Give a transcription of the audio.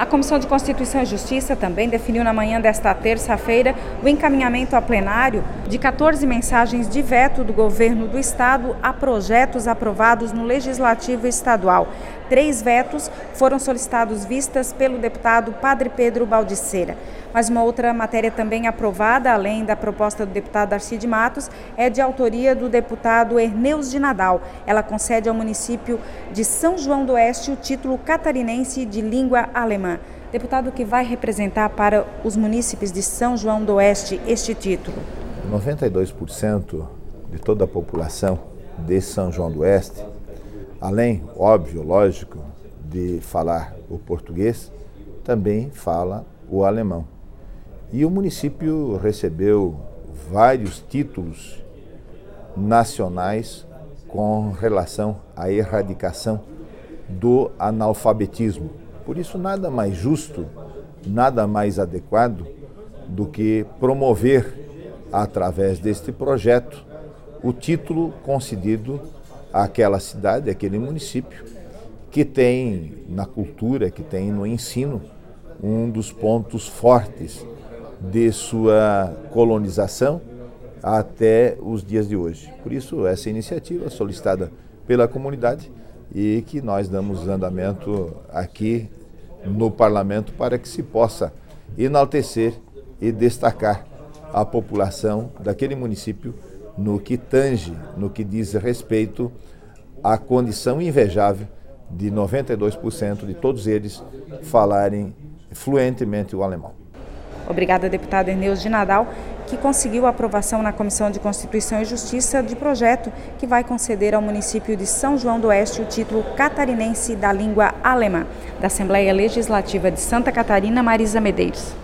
A Comissão de Constituição e Justiça também definiu na manhã desta terça-feira o encaminhamento a plenário de 14 mensagens de veto do governo do Estado a projetos aprovados no Legislativo Estadual. 3 vetos foram solicitados vistas pelo deputado Padre Pedro Baldiceira. Mas uma outra matéria também aprovada, além da proposta do deputado Arcide Matos, é de autoria do deputado Erneus de Nadal. Ela concede ao município de São João do Oeste o título catarinense de língua alemã. Deputado, que vai representar para os munícipes de São João do Oeste este título? 92% de toda a população de São João do Oeste, além, óbvio, lógico, de falar o português, também fala o alemão. E o município recebeu vários títulos nacionais com relação à erradicação do analfabetismo. Por isso, nada mais justo, nada mais adequado do que promover, através deste projeto, o título concedido àquela cidade, àquele município, que tem na cultura, que tem no ensino, um dos pontos fortes de sua colonização até os dias de hoje. Por isso, essa iniciativa solicitada pela comunidade e que nós damos andamento aqui no Parlamento para que se possa enaltecer e destacar a população daquele município no que tange, no que diz respeito à condição invejável de 92% de todos eles falarem fluentemente o alemão. Obrigada, deputado Erneus de Nadal, que conseguiu a aprovação na Comissão de Constituição e Justiça de projeto que vai conceder ao município de São João do Oeste o título catarinense da língua alemã. Da Assembleia Legislativa de Santa Catarina, Marisa Medeiros.